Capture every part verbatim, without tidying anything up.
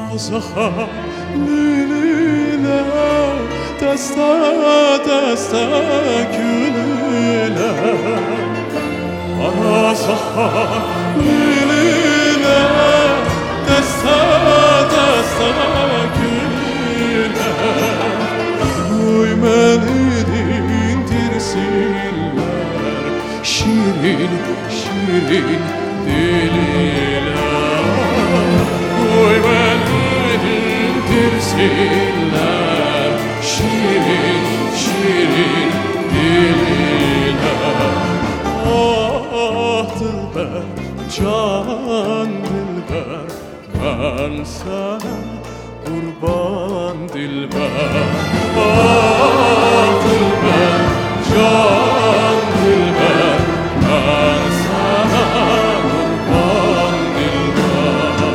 Nazaha lüline desta desta gülüne Nazaha lüline desta desta gülüne Uy beni dindirsinler şirin şirin diline Uy beni dindirsinler şirin şirin diline Ah dilber, can dilber ben sana kurban dilber Ah dilber, can dilber ben sana kurban dilber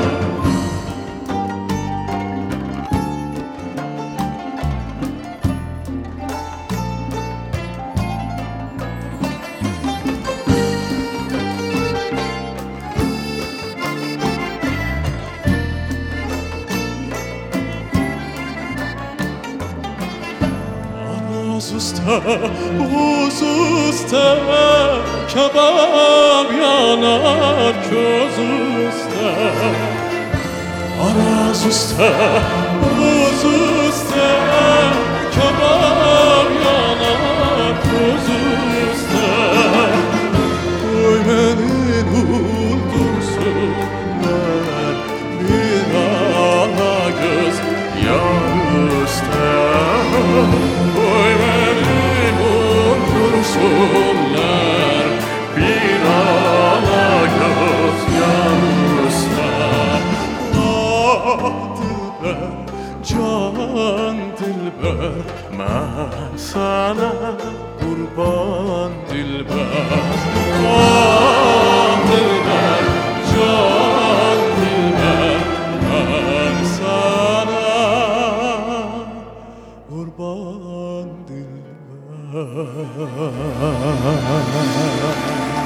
Ağız usta, buz usta, kebap yanar köz usta Araz usta, buz usta, kebap yanar köz usta Oy beni buldursunlar bir ana göz yan usta Oy beni buldursunlar bir ala göz yanırsa Ah dilber, can dilber ben sana kurban dilber Ah dilber, can dilber ben sana kurban dilber